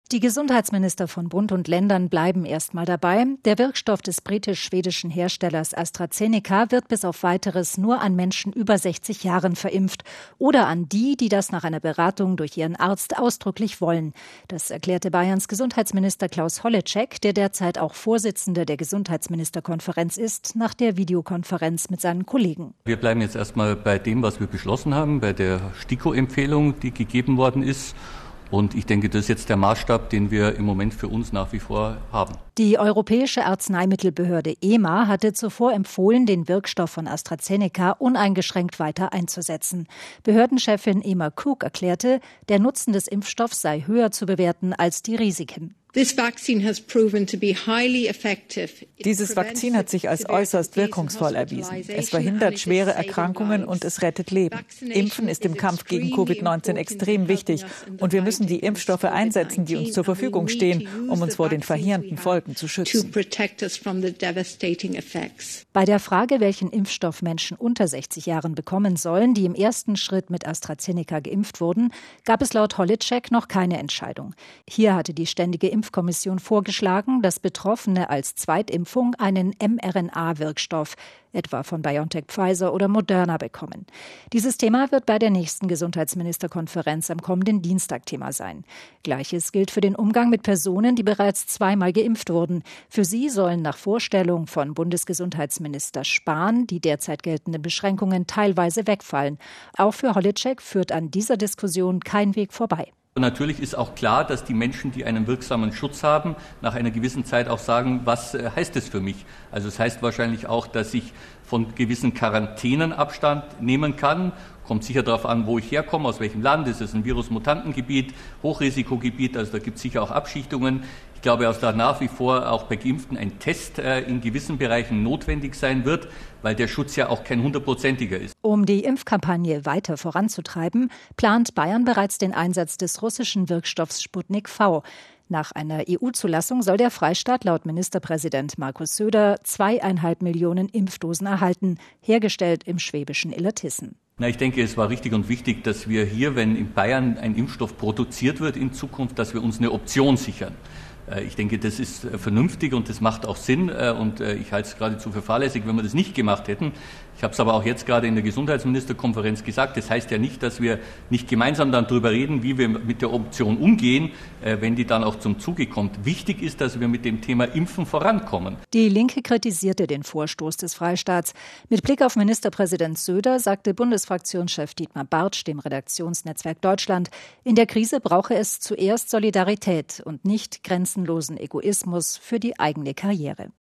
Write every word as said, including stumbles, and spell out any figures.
Die Gesundheitsminister von Bund und Ländern bleiben erstmal dabei. Der Wirkstoff des britisch-schwedischen Herstellers AstraZeneca wird bis auf Weiteres nur an Menschen über sechzig Jahren verimpft oder an die, die das nach einer Beratung durch ihren Arzt ausdrücklich wollen. Das erklärte Bayerns Gesundheitsminister Klaus Holleczek, der derzeit auch Vorsitzender der Gesundheitsministerkonferenz ist, nach der Videokonferenz mit seinen Kollegen. Wir bleiben jetzt erstmal bei dem, was wir beschlossen haben, bei der STIKO-Empfehlung, die gegeben worden ist. Und ich denke, das ist jetzt der Maßstab, den wir im Moment für uns nach wie vor haben. Die Europäische Arzneimittelbehörde E M A hatte zuvor empfohlen, den Wirkstoff von AstraZeneca uneingeschränkt weiter einzusetzen. Behördenchefin Emma Cook erklärte, der Nutzen des Impfstoffs sei höher zu bewerten als die Risiken. Dieses Vakzin hat sich als äußerst wirkungsvoll erwiesen. Es verhindert schwere Erkrankungen und es rettet Leben. Impfen ist im Kampf gegen Covid neunzehn extrem wichtig und wir müssen die Impfstoffe einsetzen, die uns zur Verfügung stehen, um uns vor den verheerenden Folgen zu schützen. Bei der Frage, welchen Impfstoff Menschen unter sechzig Jahren bekommen sollen, die im ersten Schritt mit AstraZeneca geimpft wurden, gab es laut Holleczek noch keine Entscheidung. Hier hatte die Ständige Impfkommission vorgeschlagen, dass Betroffene als Zweitimpfung einen mRNA-Wirkstoff, etwa von BioNTech, Pfizer oder Moderna, bekommen. Dieses Thema wird bei der nächsten Gesundheitsministerkonferenz am kommenden Dienstag Thema sein. Gleiches gilt für den Umgang mit Personen, die bereits zweimal geimpft wurden. Für sie sollen nach Vorstellung von Bundesgesundheitsminister Spahn die derzeit geltenden Beschränkungen teilweise wegfallen. Auch für Holleczek führt an dieser Diskussion kein Weg vorbei. Natürlich ist auch klar, dass die Menschen, die einen wirksamen Schutz haben, nach einer gewissen Zeit auch sagen, was heißt es für mich? Also es heißt wahrscheinlich auch, dass ich von gewissen Quarantänen Abstand nehmen kann. Kommt sicher darauf an, wo ich herkomme, aus welchem Land. Ist es ein Virusmutantengebiet, Hochrisikogebiet, also da gibt es sicher auch Abschichtungen. Ich glaube, dass da nach wie vor auch bei Geimpften ein Test äh, in gewissen Bereichen notwendig sein wird, weil der Schutz ja auch kein hundertprozentiger ist. Um die Impfkampagne weiter voranzutreiben, plant Bayern bereits den Einsatz des russischen Wirkstoffs Sputnik V. Nach einer E U-Zulassung soll der Freistaat laut Ministerpräsident Markus Söder zweieinhalb Millionen Impfdosen erhalten, hergestellt im schwäbischen Illertissen. Na, ich denke, es war richtig und wichtig, dass wir hier, wenn in Bayern ein Impfstoff produziert wird in Zukunft, dass wir uns eine Option sichern. Ich denke, das ist vernünftig und das macht auch Sinn und ich halte es geradezu für fahrlässig, wenn wir das nicht gemacht hätten. Ich habe es aber auch jetzt gerade in der Gesundheitsministerkonferenz gesagt. Das heißt ja nicht, dass wir nicht gemeinsam dann darüber reden, wie wir mit der Option umgehen, wenn die dann auch zum Zuge kommt. Wichtig ist, dass wir mit dem Thema Impfen vorankommen. Die Linke kritisierte den Vorstoß des Freistaats. Mit Blick auf Ministerpräsident Söder sagte Bundesfraktionschef Dietmar Bartsch dem Redaktionsnetzwerk Deutschland, in der Krise brauche es zuerst Solidarität und nicht grenzenlosen Egoismus für die eigene Karriere.